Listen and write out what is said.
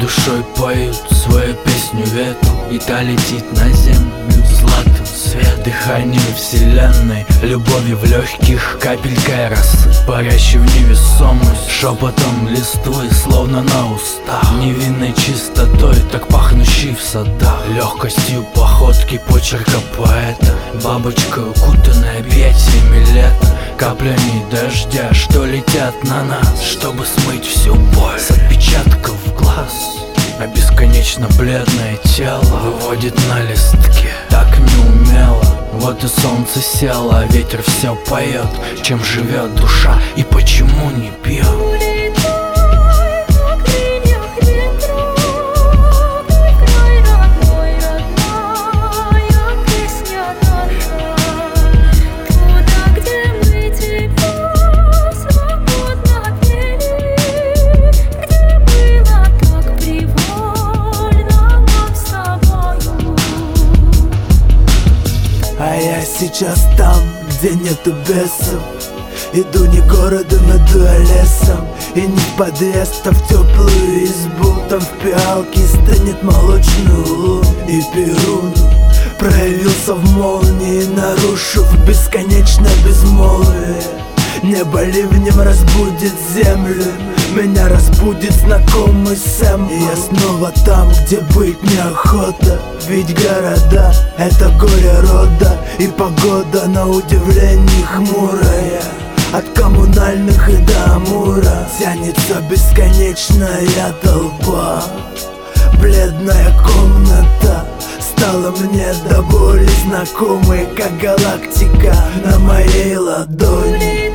душой поют свою песню ветру, и та летит на землю златым свет. Дыхание вселенной, любовью в легких, капелькой росы, парящей в невесомость, шепотом листвы, словно на устах, невинной чистотой, так пахнущей в садах, легкостью походки почерка поэта, бабочкой укутанной объятиями лета, каплями дождя, что летят на нас, чтобы смыть всю боль с отпечатков глаз. А бесконечно бледное тело выводит на листке так неумело. Вот и солнце село, а ветер все поет, чем живет душа и почему не пьет. А я сейчас там, где нету бесов. Иду не городом, иду лесом. И не в подъезд, а в теплую избу. Там в пиалке стынет молочную луну. И Перун проявился в молнии, нарушив бесконечное безмолвие. Небо ливнем разбудит землю, меня разбудит знакомый Сэм. И я снова там, где быть неохота. Ведь города — это горе рода. И погода на удивление хмурая. От коммунальных и до Амура тянется бесконечная толпа. Бледная комната стала мне до боли знакомой, как галактика на моей ладони.